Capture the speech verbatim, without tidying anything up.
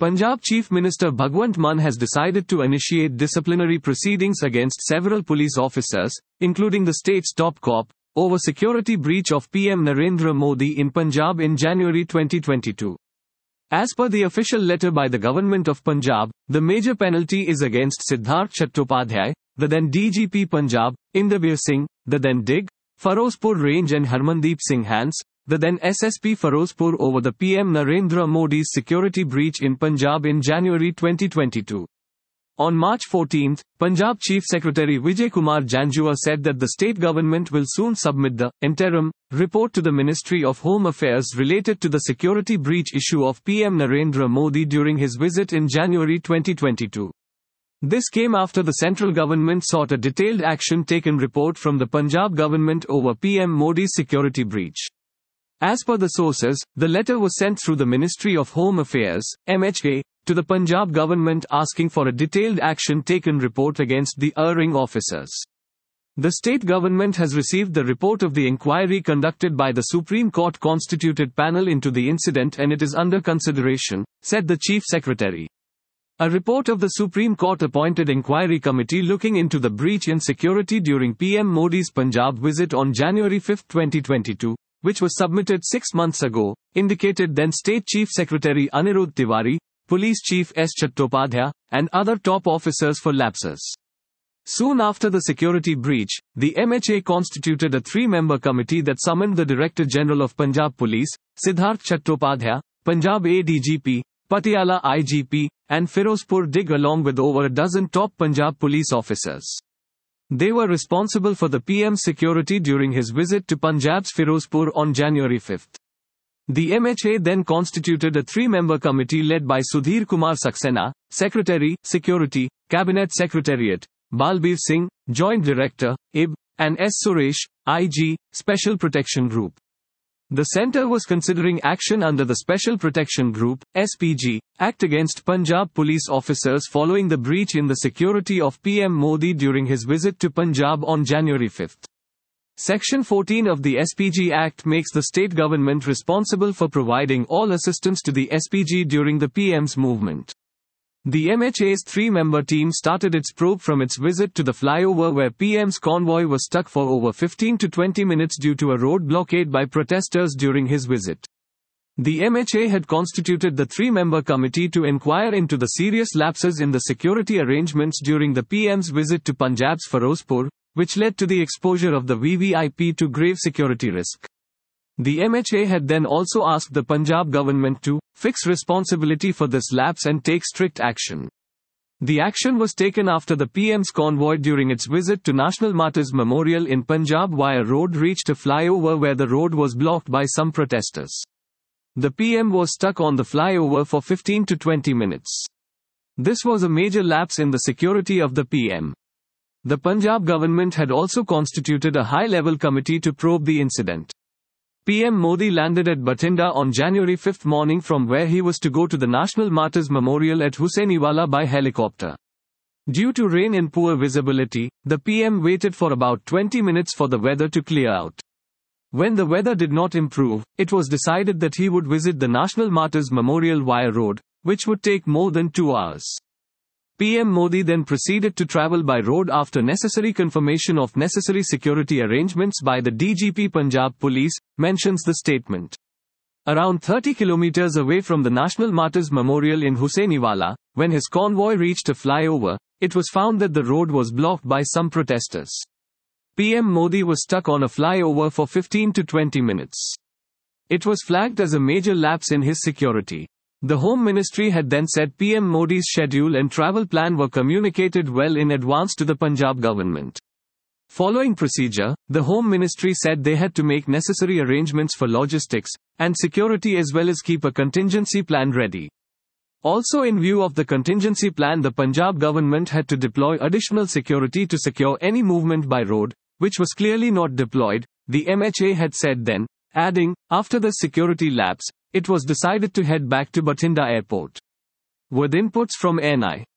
Punjab Chief Minister Bhagwant Mann has decided to initiate disciplinary proceedings against several police officers, including the state's top cop, over security breach of P M Narendra Modi in Punjab in January twenty twenty-two. As per the official letter by the Government of Punjab, the major penalty is against Siddharth Chattopadhyay, the then D G P Punjab, Inderbir Singh, the then D I G, Firozpur Range, and Harmandeep Singh Hans, the then S S P Firozpur, over the P M Narendra Modi's security breach in Punjab in January twenty twenty-two. On March fourteenth, Punjab Chief Secretary Vijay Kumar Janjua said that the state government will soon submit the interim report to the Ministry of Home Affairs related to the security breach issue of P M Narendra Modi during his visit in January twenty twenty-two. This came after the central government sought a detailed action taken report from the Punjab government over P M Modi's security breach. As per the sources, the letter was sent through the Ministry of Home Affairs, M H A, to the Punjab government asking for a detailed action taken report against the erring officers. The state government has received the report of the inquiry conducted by the Supreme Court constituted panel into the incident and it is under consideration, said the Chief Secretary. A report of the Supreme Court appointed inquiry committee looking into the breach in security during P M Modi's Punjab visit on January fifth twenty twenty-two, which was submitted six months ago, indicated then State Chief Secretary Anirudh Tiwari, Police Chief S. Chattopadhyay, and other top officers for lapses. Soon after the security breach, the M H A constituted a three-member committee that summoned the Director General of Punjab Police, Siddharth Chattopadhyay, Punjab A D G P, Patiala I G P, and Firozpur D I G along with over a dozen top Punjab police officers. They were responsible for the P M's security during his visit to Punjab's Firozpur on January fifth. The M H A then constituted a three-member committee led by Sudhir Kumar Saxena, Secretary, Security, Cabinet Secretariat, Balbir Singh, Joint Director, I B, and S. Suresh, I G, Special Protection Group. The centre was considering action under the Special Protection Group, S P G, Act against Punjab police officers following the breach in the security of P M Modi during his visit to Punjab on January fifth. Section fourteen of the S P G Act makes the state government responsible for providing all assistance to the S P G during the P M's movement. The M H A's three-member team started its probe from its visit to the flyover where P M's convoy was stuck for over fifteen to twenty minutes due to a road blockade by protesters during his visit. The M H A had constituted the three-member committee to inquire into the serious lapses in the security arrangements during the P M's visit to Punjab's Firozpur, which led to the exposure of the V V I P to grave security risk. The M H A had then also asked the Punjab government to fix responsibility for this lapse and take strict action. The action was taken after the P M's convoy during its visit to National Martyrs Memorial in Punjab via road reached a flyover where the road was blocked by some protesters. The P M was stuck on the flyover for fifteen to twenty minutes. This was a major lapse in the security of the P M. The Punjab government had also constituted a high-level committee to probe the incident. P M Modi landed at Bathinda on January fifth morning from where he was to go to the National Martyrs Memorial at Hussainiwala by helicopter. Due to rain and poor visibility, the P M waited for about twenty minutes for the weather to clear out. When the weather did not improve, it was decided that he would visit the National Martyrs Memorial via road, which would take more than two hours. P M Modi then proceeded to travel by road after necessary confirmation of necessary security arrangements by the D G P Punjab Police, mentions the statement. Around thirty kilometers away from the National Martyrs Memorial in Hussainiwala, when his convoy reached a flyover, it was found that the road was blocked by some protesters. P M Modi was stuck on a flyover for fifteen to twenty minutes. It was flagged as a major lapse in his security. The Home Ministry had then said P M Modi's schedule and travel plan were communicated well in advance to the Punjab government. Following procedure, the Home Ministry said they had to make necessary arrangements for logistics and security as well as keep a contingency plan ready. Also, in view of the contingency plan, the Punjab government had to deploy additional security to secure any movement by road, which was clearly not deployed, the M H A had said then, adding, after the security lapse, it was decided to head back to Bathinda Airport. With inputs from N I